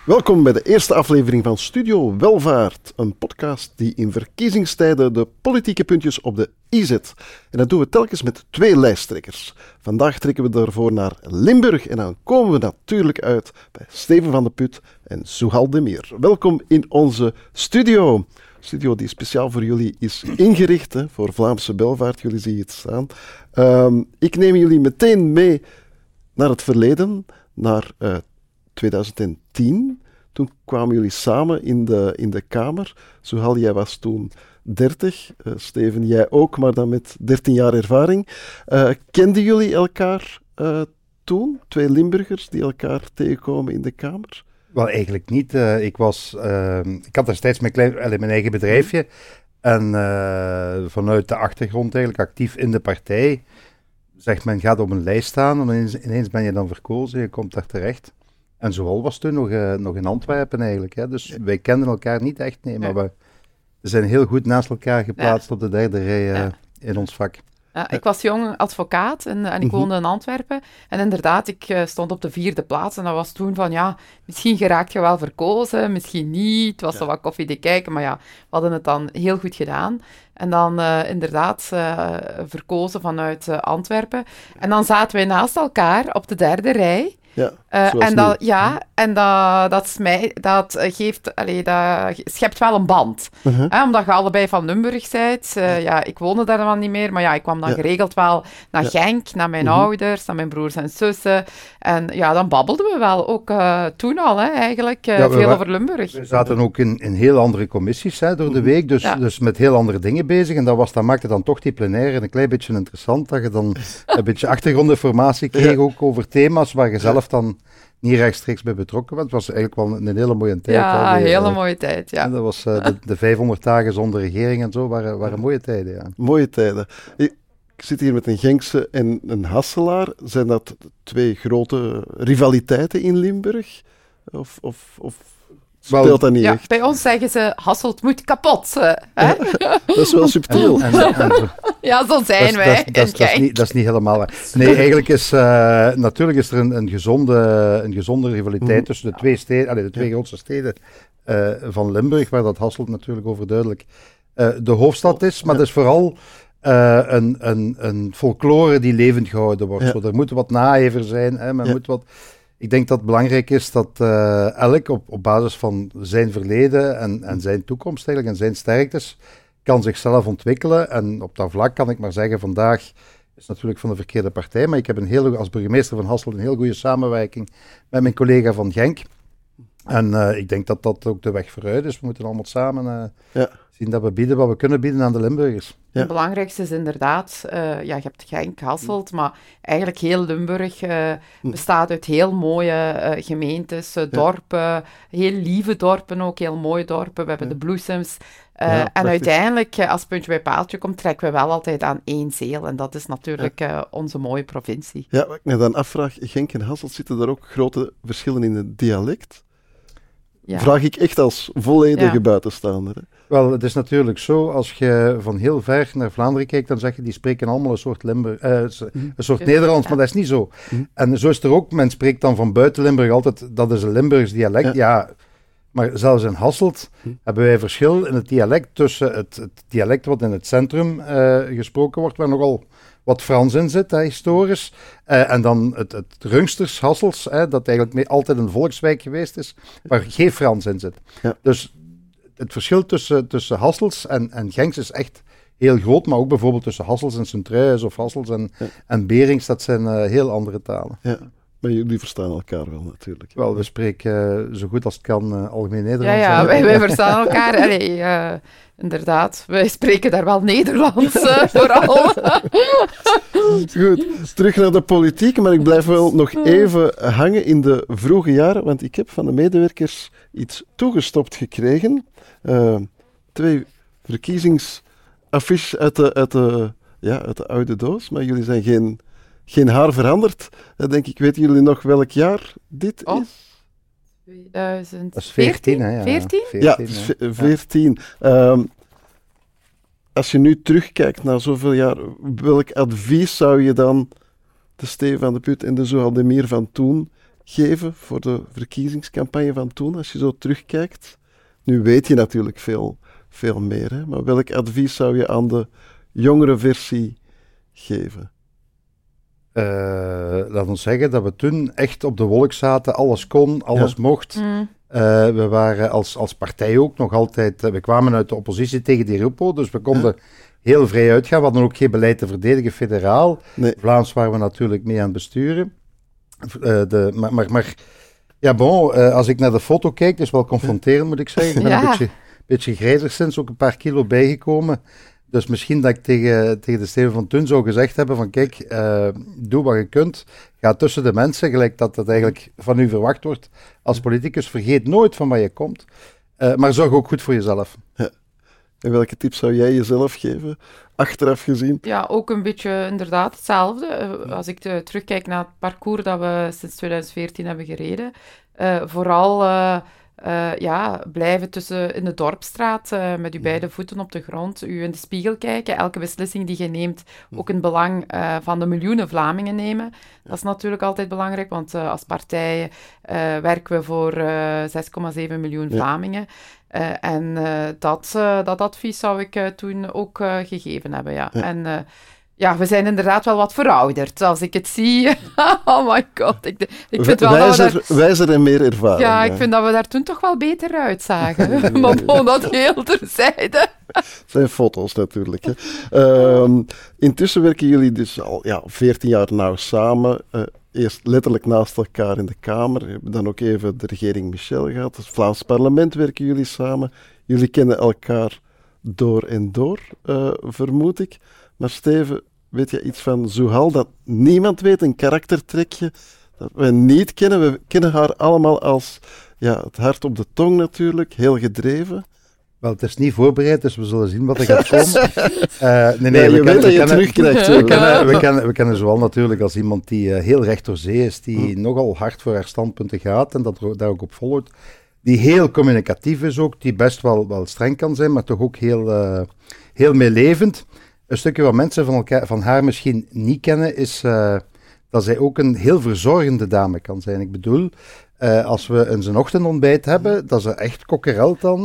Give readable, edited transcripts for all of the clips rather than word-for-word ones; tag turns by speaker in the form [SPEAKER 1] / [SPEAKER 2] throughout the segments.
[SPEAKER 1] Welkom bij de eerste aflevering van Studio Welvaart, een podcast die in verkiezingstijden de politieke puntjes op de i zet. En dat doen we telkens met 2 lijsttrekkers. Vandaag trekken we daarvoor naar Limburg en dan komen we natuurlijk uit bij Steven van de Put en Zuhal de Meer. Welkom in onze studio. Studio die speciaal voor jullie is ingericht, voor Vlaamse Belvaart. Jullie zien het staan. Ik neem jullie meteen mee naar het verleden, naar 2010. Toen kwamen jullie samen in de Kamer. Zuhal, jij was toen 30. Steven, jij ook, maar dan met 13 jaar ervaring. Kenden jullie elkaar toen? 2 Limburgers die elkaar tegenkomen in de Kamer?
[SPEAKER 2] Wel, eigenlijk niet. Ik had destijds mijn eigen bedrijfje. En vanuit de achtergrond eigenlijk actief in de partij. Zegt men, gaat op een lijst staan en ineens ben je dan verkozen, je komt daar terecht. En Zuhal was toen nog in Antwerpen eigenlijk. Hè. Dus wij kenden elkaar niet echt, maar we zijn heel goed naast elkaar geplaatst op de derde rij in ons vak.
[SPEAKER 3] Ik was jong advocaat en ik woonde in Antwerpen. En inderdaad, ik stond op de 4e plaats. En dat was toen van, misschien geraakt je wel verkozen, misschien niet. Het was zo wat koffie te kijken, maar we hadden het dan heel goed gedaan. En dan inderdaad verkozen vanuit Antwerpen. En dan zaten wij naast elkaar op de 3e rij. Dat schept wel een band. Omdat je allebei van Limburg bent. Ik woonde daar dan niet meer, maar ik kwam dan geregeld wel naar Genk, naar mijn ouders, naar mijn broers en zussen. En dan babbelden we wel, ook toen al, eigenlijk, veel over Limburg.
[SPEAKER 2] We zaten ook in heel andere commissies door de week, dus met heel andere dingen bezig. En dat maakte dan toch die plenaire een klein beetje interessant, dat je dan een beetje achtergrondinformatie kreeg ook over thema's waar je zelf dan niet rechtstreeks bij betrokken was. Het was eigenlijk wel een hele mooie tijd.
[SPEAKER 3] Ja, een hele mooie tijd,
[SPEAKER 2] Dat was de 500 dagen zonder regering en zo, waren mooie tijden, ja.
[SPEAKER 1] Mooie tijden. Ik zit hier met een Genkse en een Hasselaar. Zijn dat 2 grote rivaliteiten in Limburg? Of speelt dat niet echt?
[SPEAKER 3] Bij ons zeggen ze, Hasselt moet kapot.
[SPEAKER 1] Hè? Dat is wel subtiel.
[SPEAKER 3] Ja, zo zijn wij.
[SPEAKER 2] Dat is niet helemaal waar. Nee, eigenlijk is natuurlijk is er een gezonde rivaliteit tussen de 2 steden, de 2 grootste steden van Limburg, waar dat Hasselt natuurlijk overduidelijk de hoofdstad is. Maar dat is vooral een folklore die levend gehouden wordt. Zo, er moet wat naijver zijn. Moet wat... Ik denk dat het belangrijk is dat elk op basis van zijn verleden en zijn toekomst eigenlijk en zijn sterktes kan zichzelf ontwikkelen. En op dat vlak kan ik maar zeggen, vandaag is natuurlijk van de verkeerde partij, maar ik heb als burgemeester van Hasselt een heel goede samenwerking met mijn collega van Genk. En ik denk dat dat ook de weg vooruit is. We moeten allemaal samen zien dat we bieden wat we kunnen bieden aan de Limburgers.
[SPEAKER 3] Ja. Het belangrijkste is inderdaad, je hebt Genk, Hasselt, maar eigenlijk heel Limburg bestaat uit heel mooie gemeentes, dorpen, heel lieve dorpen ook, heel mooie dorpen. We hebben de bloesems. En uiteindelijk, als puntje bij paaltje komt, trekken we wel altijd aan 1 zeel. En dat is natuurlijk onze mooie provincie.
[SPEAKER 1] Ja, wat ik me dan afvraag, Genk en Hasselt, zitten er ook grote verschillen in het dialect? Ja. Vraag ik echt als volledige buitenstaander. Hè?
[SPEAKER 2] Wel, het is natuurlijk zo, als je van heel ver naar Vlaanderen kijkt, dan zeg je, die spreken allemaal een soort Nederlands, maar dat is niet zo. En zo is er ook, men spreekt dan van buiten Limburg altijd, dat is een Limburgs dialect. Ja, maar zelfs in Hasselt hebben wij verschil in het dialect tussen het dialect wat in het centrum gesproken wordt, waar nogal wat Frans in zit, historisch. En dan het Rungsters, Hassels, dat eigenlijk altijd een volkswijk geweest is, waar geen Frans in zit. Ja. Dus het verschil tussen Hassels en Genks is echt heel groot, maar ook bijvoorbeeld tussen Hassels en Sint-Truijs of Hassels en Berings, dat zijn heel andere talen.
[SPEAKER 1] Ja. Maar jullie verstaan elkaar wel natuurlijk.
[SPEAKER 2] Wel, we spreken zo goed als het kan algemeen Nederlands.
[SPEAKER 3] Ja, wij verstaan elkaar. Inderdaad, wij spreken daar wel Nederlands vooral.
[SPEAKER 1] Goed, terug naar de politiek, maar ik blijf wel nog even hangen in de vroege jaren, want ik heb van de medewerkers iets toegestopt gekregen. 2 verkiezingsaffiches uit de oude doos, maar jullie zijn geen haar veranderd. Denk ik, weten jullie nog welk jaar dit is?
[SPEAKER 3] 2014?
[SPEAKER 2] Dat is 14, hè? Ja.
[SPEAKER 3] 14?
[SPEAKER 1] Ja, 14. Als je nu terugkijkt naar zoveel jaar, welk advies zou je dan de Steven van de Put en de Zuhal de Meer van toen geven voor de verkiezingscampagne van toen, als je zo terugkijkt? Nu weet je natuurlijk veel meer, hè? Maar welk advies zou je aan de jongere versie geven?
[SPEAKER 2] Laat ons zeggen dat we toen echt op de wolk zaten, alles kon, alles mocht. We waren als partij ook nog altijd, we kwamen uit de oppositie tegen die Rupo, dus we konden heel vrij uitgaan. We hadden ook geen beleid te verdedigen federaal. Nee. Vlaams waren we natuurlijk mee aan het besturen. Maar ja, bon, als ik naar de foto kijk, dat is wel confronterend, moet ik zeggen. Ik ben een beetje grijzer sinds, ook een paar kilo bijgekomen. Dus misschien dat ik tegen de Steven van Thun zou gezegd hebben van kijk, doe wat je kunt. Ga tussen de mensen, gelijk dat eigenlijk van u verwacht wordt als politicus. Vergeet nooit van waar je komt. Maar zorg ook goed voor jezelf.
[SPEAKER 1] Ja. En welke tips zou jij jezelf geven, achteraf gezien?
[SPEAKER 3] Ja, ook een beetje inderdaad hetzelfde. Als ik terugkijk naar het parcours dat we sinds 2014 hebben gereden. Vooral blijven in de Dorpstraat, met uw beide voeten op de grond, u in de spiegel kijken. Elke beslissing die je neemt, ook in het belang van de miljoenen Vlamingen nemen. Dat is natuurlijk altijd belangrijk, want als partij werken we voor 6,7 miljoen Vlamingen. En dat advies zou ik toen ook gegeven hebben, ja. En we zijn inderdaad wel wat verouderd, als ik het zie. Oh my god. Ik vind wel
[SPEAKER 1] wijzer en meer ervaring.
[SPEAKER 3] Ja, ik vind dat we daar toen toch wel beter uitzagen. Maar gewoon dat heel terzijde.
[SPEAKER 1] Het zijn foto's natuurlijk. Hè. Intussen werken jullie dus al 14 jaar nauw samen. Eerst letterlijk naast elkaar in de Kamer. We hebben dan ook even de regering Michel gehad. Het Vlaams parlement werken jullie samen. Jullie kennen elkaar door en door, vermoed ik. Maar Steven, weet je iets van Zuhal dat niemand weet, een karaktertrekje dat we niet kennen? We kennen haar allemaal als het hart op de tong natuurlijk, heel gedreven.
[SPEAKER 2] Wel, het is niet voorbereid, dus we zullen zien wat er gaat komen.
[SPEAKER 1] Je weet dat je terugkrijgt.
[SPEAKER 2] We kennen Zuhal natuurlijk als iemand die heel recht door zee is, die nogal hard voor haar standpunten gaat en daar ook op volgt. Die heel communicatief is ook, die best wel streng kan zijn, maar toch ook heel meelevend. Een stukje wat mensen van haar misschien niet kennen, is dat zij ook een heel verzorgende dame kan zijn. Ik bedoel, als we een ochtendontbijt hebben, dat ze echt kokkerelt dan.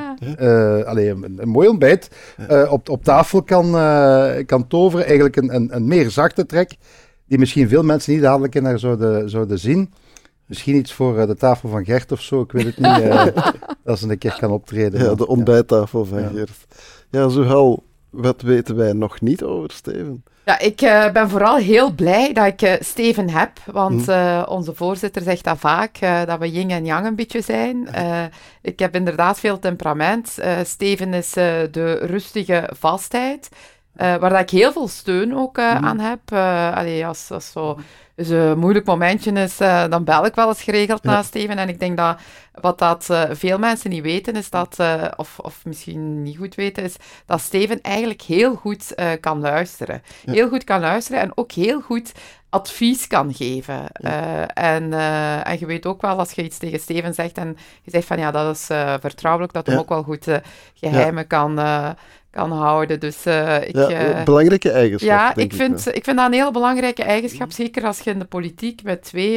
[SPEAKER 2] Een mooi ontbijt op tafel kan toveren. Eigenlijk een meer zachte trek, die misschien veel mensen niet dadelijk in haar zouden zien. Misschien iets voor de tafel van Gert of zo, ik weet het niet. Dat ze een keer kan optreden.
[SPEAKER 1] Ja, de ontbijttafel van Gert. Ja, Zuhal, wat weten wij nog niet over Steven?
[SPEAKER 3] Ja, ik ben vooral heel blij dat ik Steven heb, want onze voorzitter zegt dat vaak, dat we yin en yang een beetje zijn. Ik heb inderdaad veel temperament. Steven is de rustige vastheid, waar dat ik heel veel steun ook aan heb. Als zo een moeilijk momentje is, dan bel ik wel eens geregeld naar Steven. En ik denk dat wat veel mensen niet weten, is dat, of misschien niet goed weten, is dat Steven eigenlijk heel goed kan luisteren. Ja. Heel goed kan luisteren en ook heel goed advies kan geven. En je weet ook wel, als je iets tegen Steven zegt en je zegt van ja, dat is vertrouwelijk, dat hij ook wel goed geheimen kan houden. Dus,
[SPEAKER 1] belangrijke eigenschap.
[SPEAKER 3] Ja, ik vind dat een hele belangrijke eigenschap, zeker als je in de politiek met twee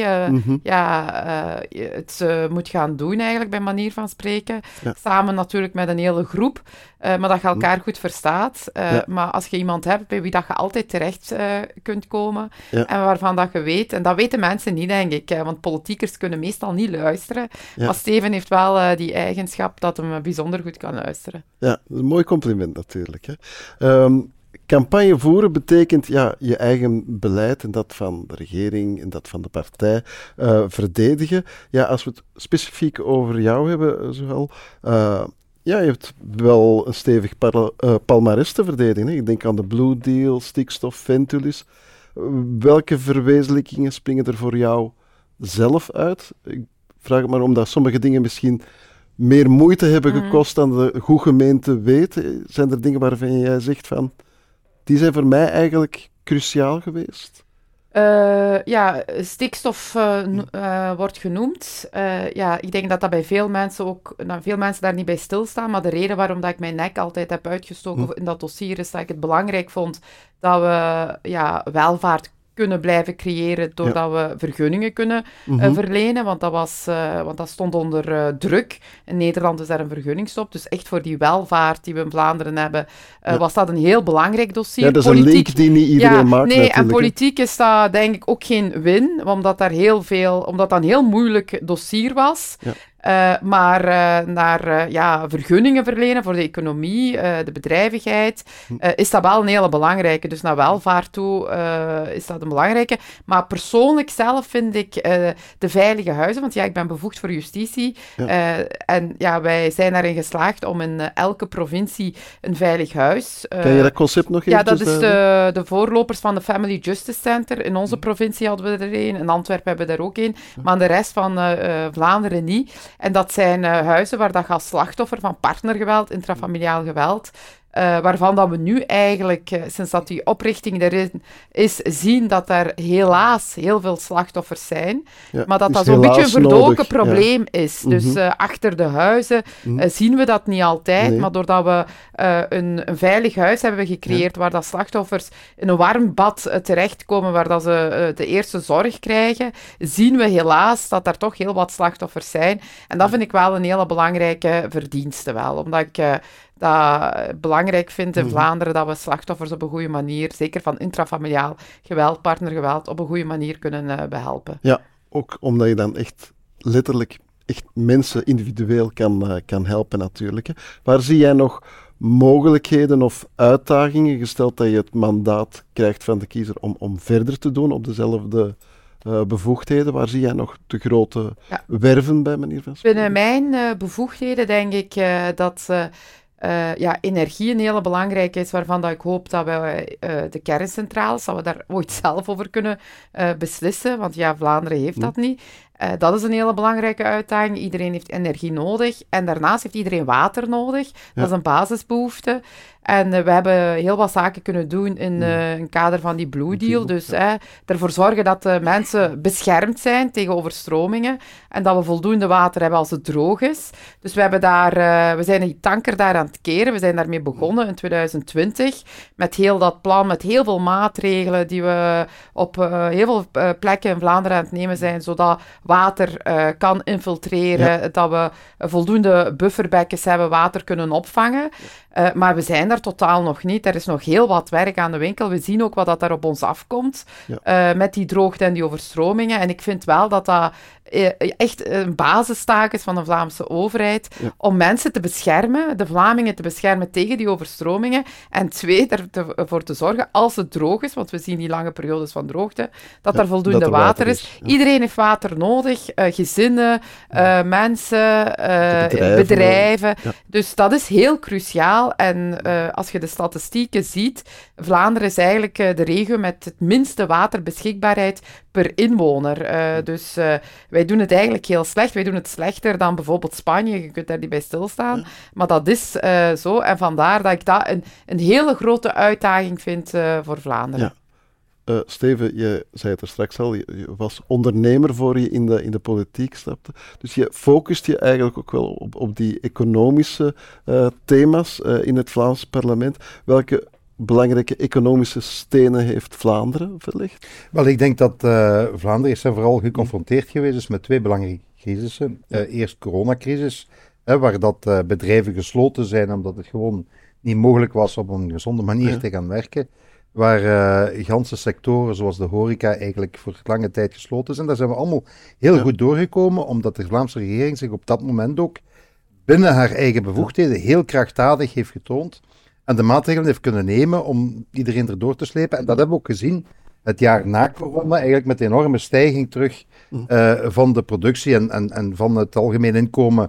[SPEAKER 3] het moet gaan doen, eigenlijk, bij manier van spreken. Ja. Samen natuurlijk met een hele groep, maar dat je elkaar goed verstaat. Maar als je iemand hebt bij wie dat je altijd terecht kunt komen, en waarvan dat je weet, en dat weten mensen niet, denk ik, want politiekers kunnen meestal niet luisteren, maar Steven heeft wel die eigenschap dat hem bijzonder goed kan luisteren.
[SPEAKER 1] Ja, dat is een mooi compliment natuurlijk. Hè. Campagne voeren betekent je eigen beleid en dat van de regering en dat van de partij verdedigen. Ja, als we het specifiek over jou hebben, Zuhal, je hebt wel een stevig palmares te verdedigen. Hè? Ik denk aan de Blue Deal, stikstof, Ventulis. Welke verwezenlijkingen springen er voor jou zelf uit? Ik vraag het maar omdat sommige dingen misschien meer moeite hebben gekost dan de goed gemeente weten. Zijn er dingen waarvan jij zegt van, die zijn voor mij eigenlijk cruciaal geweest?
[SPEAKER 3] Stikstof wordt genoemd. Ik denk dat bij veel mensen daar niet bij stilstaan, maar de reden waarom dat ik mijn nek altijd heb uitgestoken in dat dossier is dat ik het belangrijk vond dat we welvaart kunnen blijven creëren doordat we vergunningen kunnen verlenen, want dat stond onder druk. In Nederland is daar een vergunningstop, dus echt voor die welvaart die we in Vlaanderen hebben, was dat een heel belangrijk dossier.
[SPEAKER 1] Ja, dat is een link die niet iedereen maakt
[SPEAKER 3] nee,
[SPEAKER 1] natuurlijk.
[SPEAKER 3] En politiek is dat denk ik ook geen win, omdat dat een heel moeilijk dossier was. Ja. Maar naar vergunningen verlenen voor de economie, de bedrijvigheid, is dat wel een hele belangrijke. Dus naar welvaart toe is dat een belangrijke. Maar persoonlijk zelf vind ik de veilige huizen, want ik ben bevoegd voor justitie. En wij zijn daarin geslaagd om in elke provincie een veilig huis.
[SPEAKER 1] Kan je dat concept nog even?
[SPEAKER 3] Ja, dat is de voorlopers van de Family Justice Center. In onze provincie hadden we er een, in Antwerpen hebben we er ook een, maar in de rest van Vlaanderen niet. En dat zijn huizen waar dat je als slachtoffer van partnergeweld, intrafamiliaal geweld, waarvan dat we nu eigenlijk, sinds dat die oprichting erin is, zien dat er helaas heel veel slachtoffers zijn, maar dat zo'n beetje een verdoken probleem is. Dus achter de huizen zien we dat niet altijd, maar doordat we een veilig huis hebben gecreëerd waar dat slachtoffers in een warm bad terechtkomen, waar dat ze de eerste zorg krijgen, zien we helaas dat er toch heel wat slachtoffers zijn. En dat vind ik wel een hele belangrijke verdienste wel, omdat ik dat belangrijk vind in Vlaanderen dat we slachtoffers op een goede manier, zeker van intrafamiliaal geweld, partnergeweld, op een goede manier kunnen behelpen.
[SPEAKER 1] Ja, ook omdat je dan echt letterlijk mensen individueel kan helpen natuurlijk. Hè. Waar zie jij nog mogelijkheden of uitdagingen, gesteld dat je het mandaat krijgt van de kiezer om verder te doen op dezelfde bevoegdheden? Waar zie jij nog de grote werven bij, meneer Van Spelen?
[SPEAKER 3] Binnen mijn bevoegdheden denk ik dat energie een hele belangrijke is, waarvan dat ik hoop dat we de kerncentrales, dat we daar ooit zelf over kunnen beslissen, want Vlaanderen heeft dat niet. Dat is een hele belangrijke uitdaging. Iedereen heeft energie nodig. En daarnaast heeft iedereen water nodig. Dat is een basisbehoefte. En we hebben heel wat zaken kunnen doen in een kader van die Blue Deal. Dus ervoor zorgen dat de mensen beschermd zijn tegen overstromingen. En dat we voldoende water hebben als het droog is. Dus we zijn die tanker daar aan het keren. We zijn daarmee begonnen in 2020. Met heel dat plan, met heel veel maatregelen die we op heel veel plekken in Vlaanderen aan het nemen zijn, zodat water kan infiltreren, dat we voldoende bufferbekkens hebben, water kunnen opvangen. Maar we zijn daar totaal nog niet. Er is nog heel wat werk aan de winkel. We zien ook wat dat daar op ons afkomt met die droogte en die overstromingen. En ik vind wel dat dat echt een basistaak is van de Vlaamse overheid om mensen te beschermen, de Vlamingen te beschermen tegen die overstromingen. En twee, ervoor te zorgen, als het droog is, want we zien die lange periodes van droogte, dat er voldoende water is. Ja. Iedereen heeft water nodig, gezinnen, mensen, bedrijven. Ja. Dus dat is heel cruciaal. En als je de statistieken ziet, Vlaanderen is eigenlijk de regio met het minste waterbeschikbaarheid per inwoner. Dus wij doen het eigenlijk heel slecht. Wij doen het slechter dan bijvoorbeeld Spanje. Je kunt daar niet bij stilstaan. Ja. Maar dat is zo. En vandaar dat ik dat een hele grote uitdaging vind voor Vlaanderen.
[SPEAKER 1] Ja. Steven, je zei het er straks al, je was ondernemer voor je in de politiek stapte. Dus je focust je eigenlijk ook wel op die economische thema's in het Vlaams parlement. Welke belangrijke economische stenen heeft Vlaanderen verlegd?
[SPEAKER 2] Wel, ik denk dat Vlaanderen is vooral geconfronteerd geweest is met twee belangrijke crisissen. Eerst coronacrisis, waar dat bedrijven gesloten zijn omdat het gewoon niet mogelijk was op een gezonde manier te gaan werken. Waar ganse sectoren zoals de horeca eigenlijk voor lange tijd gesloten zijn. Daar zijn we allemaal heel goed doorgekomen, omdat de Vlaamse regering zich op dat moment ook binnen haar eigen bevoegdheden heel krachtdadig heeft getoond en de maatregelen heeft kunnen nemen om iedereen erdoor te slepen. En dat hebben we ook gezien het jaar na corona, eigenlijk met de enorme stijging terug van de productie en van het algemeen inkomen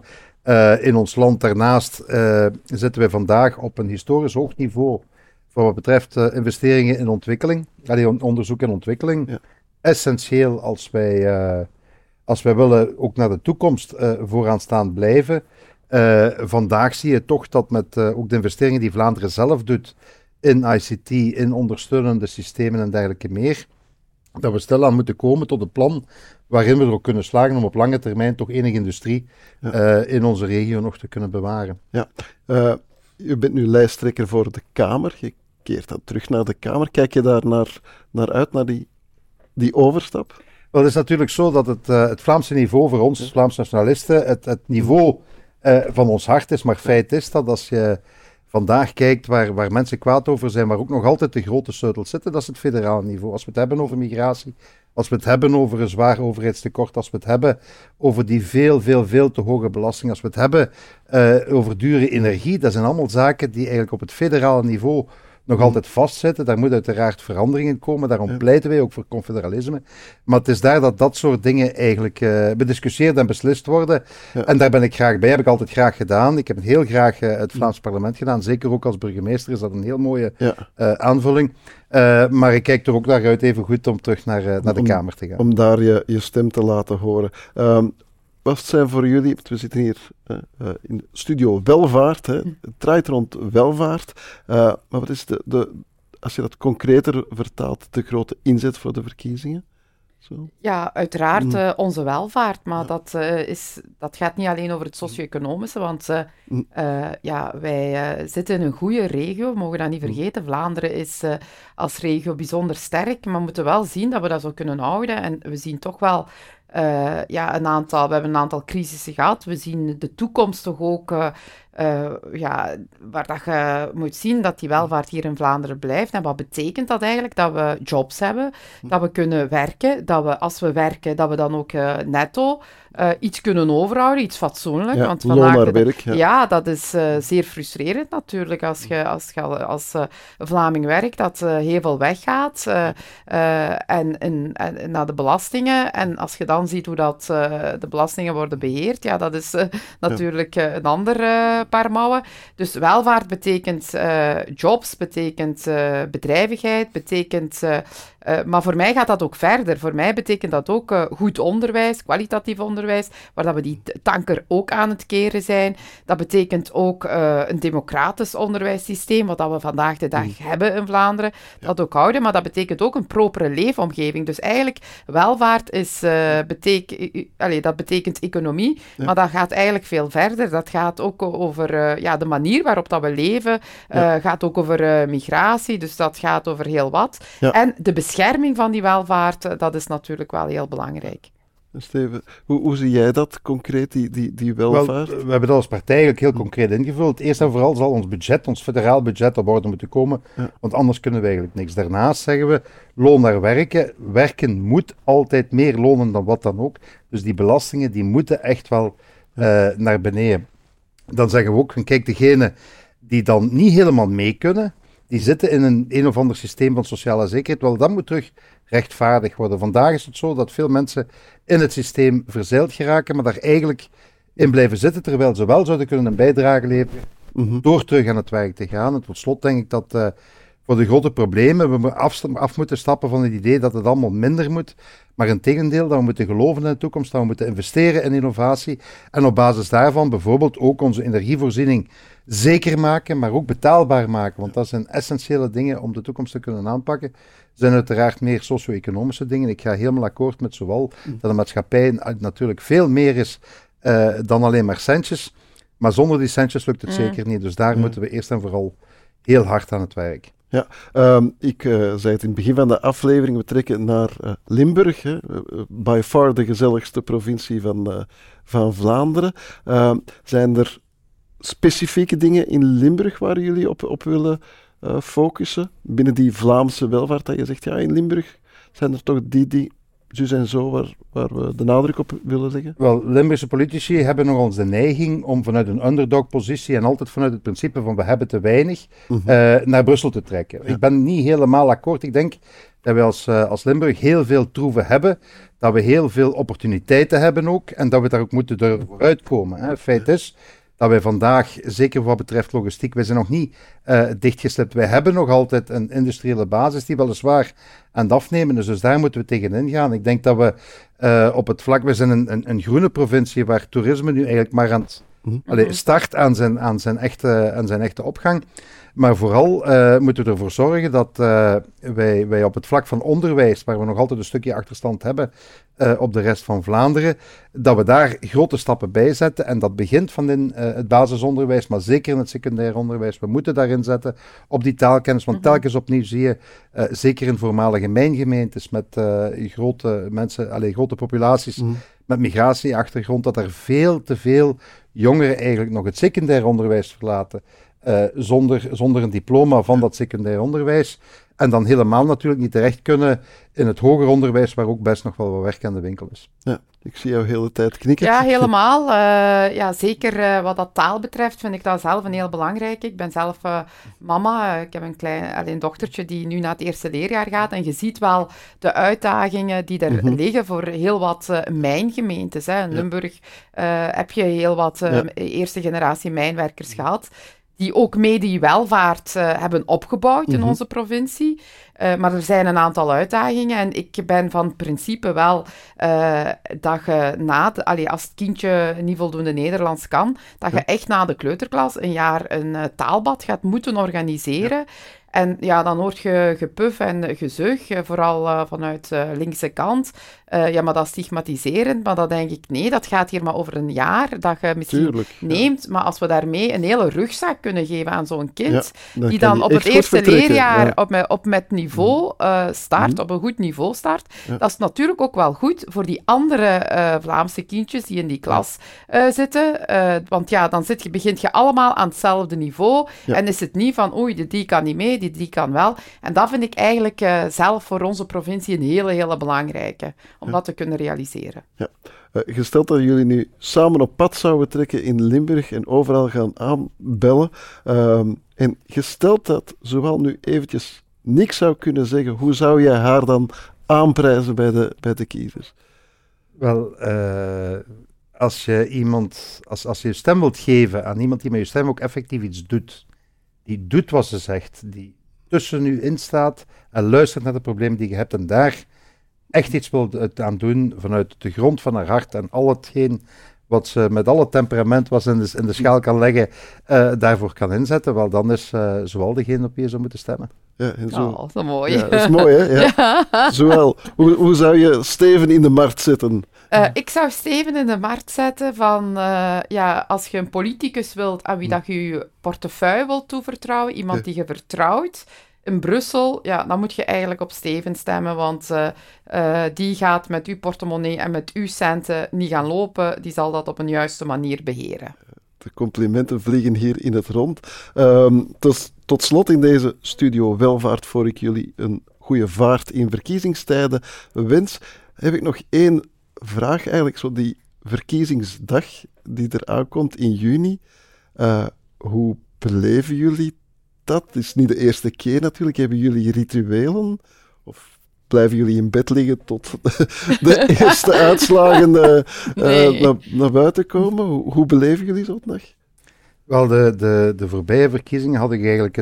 [SPEAKER 2] in ons land. Daarnaast zitten wij vandaag op een historisch hoog niveau voor wat betreft investeringen in ontwikkeling, onderzoek en ontwikkeling. Ja. Essentieel als wij willen ook naar de toekomst vooraanstaand blijven. Vandaag zie je toch dat met ook de investeringen die Vlaanderen zelf doet in ICT, in ondersteunende systemen en dergelijke meer, dat we stilaan moeten komen tot een plan waarin we er ook kunnen slagen om op lange termijn toch enige industrie in onze regio nog te kunnen bewaren.
[SPEAKER 1] Ja, u bent nu lijsttrekker voor de Kamer. Je keert dan terug naar de Kamer. Kijk je daar naar uit, naar die die overstap?
[SPEAKER 2] Wel, het is natuurlijk zo dat het Vlaamse niveau voor ons, Vlaamse nationalisten, het niveau van ons hart is. Maar feit is dat als je vandaag kijkt waar mensen kwaad over zijn, waar ook nog altijd de grote sleutels zitten, dat is het federale niveau. Als we het hebben over migratie, als we het hebben over een zwaar overheidstekort, als we het hebben over die veel te hoge belasting, als we het hebben over dure energie, dat zijn allemaal zaken die eigenlijk op het federale niveau nog altijd vastzitten. Daar moet uiteraard verandering in komen. Daarom pleiten wij ook voor confederalisme. Maar het is daar dat soort dingen eigenlijk bediscussieerd en beslist worden. Ja. En daar ben ik graag bij. Heb ik altijd graag gedaan. Ik heb heel graag het Vlaams parlement gedaan. Zeker ook als burgemeester is dat een heel mooie aanvulling. Maar ik kijk er ook naar uit even goed om terug naar de Kamer te gaan.
[SPEAKER 1] Om daar je stem te laten horen. Wat zijn voor jullie, want we zitten hier in Studio Welvaart, het draait rond welvaart, maar wat is als je dat concreter vertaalt, de grote inzet voor de verkiezingen? Zo.
[SPEAKER 3] Ja, uiteraard onze welvaart, maar dat gaat niet alleen over het socio-economische, want wij zitten in een goede regio, we mogen dat niet vergeten. Vlaanderen is als regio bijzonder sterk, maar we moeten wel zien dat we dat zo kunnen houden en we zien toch wel we hebben een aantal crisissen gehad. We zien de toekomst toch ook, waar dat je moet zien dat die welvaart hier in Vlaanderen blijft. En wat betekent dat eigenlijk? Dat we jobs hebben, dat we kunnen werken, dat we als we werken, dat we dan ook netto iets kunnen overhouden, iets fatsoenlijk.
[SPEAKER 1] Ja,
[SPEAKER 3] want
[SPEAKER 1] loon naar werk.
[SPEAKER 3] Ja, dat is zeer frustrerend natuurlijk als je als Vlaming werkt, dat heel veel weggaat en naar de belastingen. En als je dan ziet hoe dat de belastingen worden beheerd, ja, dat is natuurlijk een ander paar mouwen. Dus welvaart betekent jobs, betekent bedrijvigheid, betekent... maar voor mij gaat dat ook verder. Voor mij betekent dat ook goed onderwijs, kwalitatief onderwijs, waar dat we die tanker ook aan het keren zijn. Dat betekent ook een democratisch onderwijssysteem, wat dat we vandaag de dag hebben in Vlaanderen, dat ook houden. Maar dat betekent ook een propere leefomgeving. Dus eigenlijk, welvaart dat betekent economie, maar dat gaat eigenlijk veel verder. Dat gaat ook over de manier waarop dat we leven, gaat ook over migratie, dus dat gaat over heel wat. Ja. En de bescherming van die welvaart, dat is natuurlijk wel heel belangrijk.
[SPEAKER 1] Steven, hoe zie jij dat concreet, die welvaart?
[SPEAKER 2] Wel, we hebben dat als partij eigenlijk heel concreet ingevuld. Eerst en vooral zal ons federaal budget op orde moeten komen, want anders kunnen we eigenlijk niks. Daarnaast zeggen we, loon naar werken. Werken moet altijd meer lonen dan wat dan ook. Dus die belastingen, die moeten echt wel naar beneden. Dan zeggen we ook, kijk, degenen die dan niet helemaal mee kunnen, die zitten in een of ander systeem van sociale zekerheid. Wel, dat moet terug rechtvaardig worden. Vandaag is het zo dat veel mensen in het systeem verzeild geraken, maar daar eigenlijk in blijven zitten, terwijl ze wel zouden kunnen een bijdrage leveren door terug aan het werk te gaan. En tot slot denk ik dat voor de grote problemen we af moeten stappen van het idee dat het allemaal minder moet, maar integendeel dat we moeten geloven in de toekomst, dat we moeten investeren in innovatie en op basis daarvan bijvoorbeeld ook onze energievoorziening zeker maken, maar ook betaalbaar maken, want dat zijn essentiële dingen om de toekomst te kunnen aanpakken. Er zijn uiteraard meer socio-economische dingen. Ik ga helemaal akkoord met zowel dat de maatschappij natuurlijk veel meer is dan alleen maar centjes, maar zonder die centjes lukt het zeker niet. Dus daar moeten we eerst en vooral heel hard aan het werk.
[SPEAKER 1] Ja, ik zei het in het begin van de aflevering, we trekken naar Limburg, by far de gezelligste provincie van Vlaanderen. Zijn er specifieke dingen in Limburg waar jullie op willen focussen? Binnen die Vlaamse welvaart, dat je zegt, ja, in Limburg zijn er toch die en zo waar we de nadruk op willen leggen?
[SPEAKER 2] Wel, Limburgse politici hebben nogal eens de neiging om vanuit een underdog-positie en altijd vanuit het principe van we hebben te weinig naar Brussel te trekken. Ja. Ik ben niet helemaal akkoord. Ik denk dat we als Limburg heel veel troeven hebben, dat we heel veel opportuniteiten hebben ook en dat we daar ook moeten uitkomen. Hè. Feit is dat wij vandaag, zeker wat betreft logistiek, wij zijn nog niet dichtgeslept. Wij hebben nog altijd een industriële basis die weliswaar aan het afnemen is. Dus daar moeten we tegenin gaan. Ik denk dat we op het vlak, we zijn een groene provincie waar toerisme nu eigenlijk maar aan het start aan zijn echte opgang. Maar vooral moeten we ervoor zorgen dat wij op het vlak van onderwijs, waar we nog altijd een stukje achterstand hebben op de rest van Vlaanderen, dat we daar grote stappen bij zetten. En dat begint van in het basisonderwijs, maar zeker in het secundair onderwijs. We moeten daarin zetten op die taalkennis, want telkens opnieuw zie je, zeker in voormalige mijngemeentes met grote populaties met migratieachtergrond, dat er veel te veel jongeren eigenlijk nog het secundair onderwijs verlaten. Zonder een diploma van dat secundair onderwijs. En dan helemaal natuurlijk niet terecht kunnen in het hoger onderwijs, waar ook best nog wel wat werk aan de winkel is.
[SPEAKER 1] Ja, ik zie jou de hele tijd knikken.
[SPEAKER 3] Ja, helemaal. Zeker wat dat taal betreft vind ik dat zelf een heel belangrijk. Ik ben zelf mama. Ik heb een dochtertje die nu naar het eerste leerjaar gaat. En je ziet wel de uitdagingen die er liggen voor heel wat mijngemeentes. In Limburg heb je heel wat eerste generatie mijnwerkers gehad, die ook mee die welvaart hebben opgebouwd in onze provincie. Maar er zijn een aantal uitdagingen en ik ben van principe wel dat je als het kindje niet voldoende Nederlands kan, dat je echt na de kleuterklas een jaar een taalbad gaat moeten organiseren. En ja, dan hoort je gepuf en gezeug, vooral vanuit de linkse kant. Maar dat is stigmatiserend, maar dan denk ik, nee, dat gaat hier maar over een jaar, dat je misschien neemt. Maar als we daarmee een hele rugzak kunnen geven aan zo'n kind, die dan op het eerste leerjaar op met niveau start, op een goed niveau start, dat is natuurlijk ook wel goed voor die andere Vlaamse kindjes die in die klas zitten. Want ja, dan begint je allemaal aan hetzelfde niveau. En is het niet van, oei, die kan niet mee, die kan wel. En dat vind ik eigenlijk zelf voor onze provincie een hele belangrijke, om dat te kunnen realiseren. Ja.
[SPEAKER 1] Gesteld dat jullie nu samen op pad zouden trekken in Limburg en overal gaan aanbellen, en gesteld dat zowel nu eventjes niks zou kunnen zeggen, hoe zou jij haar dan aanprijzen bij de kiezers?
[SPEAKER 2] Wel, als je als je stem wilt geven aan iemand die met je stem ook effectief iets doet, die doet wat ze zegt, die tussen u instaat en luistert naar de problemen die je hebt en daar echt iets wil aan doen vanuit de grond van haar hart en al hetgeen wat ze met alle temperament was in de schaal kan leggen, daarvoor kan inzetten, wel dan is zowel degene op wie je zou moeten stemmen.
[SPEAKER 3] Ja, en zo. Oh, dat is mooi.
[SPEAKER 1] Ja, dat is mooi, hè? Ja. Zowel. Hoe zou je Steven in de markt zetten?
[SPEAKER 3] Ik zou Steven in de markt zetten van, als je een politicus wilt aan wie dat je je portefeuille wilt toevertrouwen, iemand die je vertrouwt, in Brussel, dan moet je eigenlijk op Steven stemmen, want die gaat met uw portemonnee en met uw centen niet gaan lopen, die zal dat op een juiste manier beheren.
[SPEAKER 1] De complimenten vliegen hier in het rond. Tot slot in deze studio Welvaart, voor ik jullie een goede vaart in verkiezingstijden wens, heb ik nog één vraag, eigenlijk zo die verkiezingsdag die er aankomt in juni. Hoe beleven jullie dat? Het is niet de eerste keer natuurlijk. Hebben jullie rituelen? Of blijven jullie in bed liggen tot de eerste uitslagen naar buiten komen? Hoe beleven jullie zo'n dag?
[SPEAKER 2] Wel, de voorbije verkiezingen had ik eigenlijk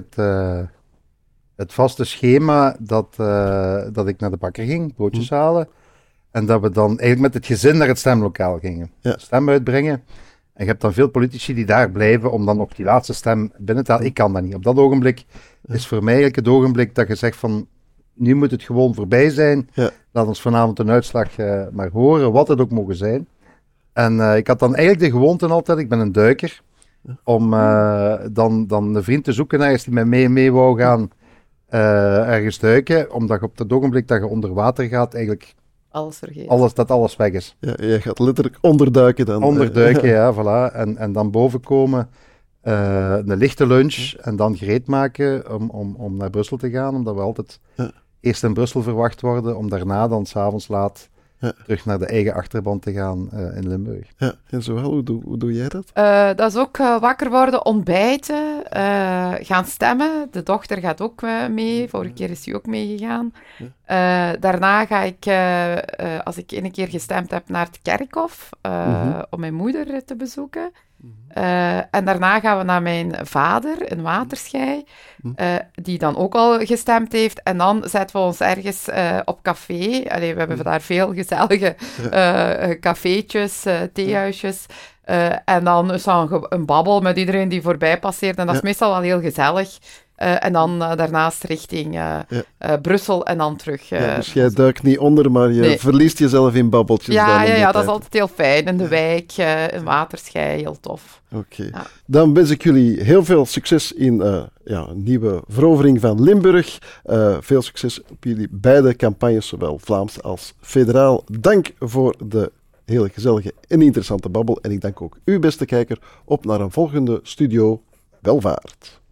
[SPEAKER 2] het vaste schema dat ik naar de bakker ging, broodjes halen. En dat we dan eigenlijk met het gezin naar het stemlokaal gingen. Ja. Stem uitbrengen. En je hebt dan veel politici die daar blijven om dan op die laatste stem binnen te halen. Ik kan dat niet. Op dat ogenblik is voor mij eigenlijk het ogenblik dat je zegt van, nu moet het gewoon voorbij zijn. Ja. Laat ons vanavond een uitslag maar horen, wat het ook mogen zijn. En ik had dan eigenlijk de gewoonte altijd, ik ben een duiker, om dan een vriend te zoeken ergens die met mij mee wou gaan ergens duiken. Omdat je op het ogenblik dat je onder water gaat eigenlijk
[SPEAKER 3] alles vergeten.
[SPEAKER 2] Dat alles weg is.
[SPEAKER 1] Ja, jij gaat letterlijk onderduiken dan.
[SPEAKER 2] Onderduiken, ja, voilà. En dan boven komen, een lichte lunch en dan gereed maken om naar Brussel te gaan, omdat we altijd eerst in Brussel verwacht worden, om daarna dan 's avonds laat terug naar de eigen achterban te gaan in Limburg.
[SPEAKER 1] Ja, en Zoël, hoe doe jij dat?
[SPEAKER 3] Dat is ook wakker worden, ontbijten, gaan stemmen. De dochter gaat ook mee. Vorige keer is hij ook meegegaan. Daarna ga ik, als ik 1 keer gestemd heb, naar het kerkhof om mijn moeder te bezoeken. En daarna gaan we naar mijn vader in Waterschei, die dan ook al gestemd heeft. En dan zetten we ons ergens op café. We hebben daar veel gezellige cafeetjes, theehuisjes. En dan is er een babbel met iedereen die voorbij passeert. En dat is meestal wel heel gezellig. En dan daarnaast richting Brussel en dan terug.
[SPEAKER 1] Dus jij duikt niet onder, maar je verliest jezelf in babbeltjes.
[SPEAKER 3] Ja, dat is altijd heel fijn. In de wijk, een waterschei, heel tof.
[SPEAKER 1] Oké.
[SPEAKER 3] Ja.
[SPEAKER 1] Dan wens ik jullie heel veel succes in een nieuwe verovering van Limburg. Veel succes op jullie beide campagnes, zowel Vlaams als federaal. Dank voor de hele gezellige en interessante babbel. En ik dank ook u, beste kijker, op naar een volgende Studio Welvaart.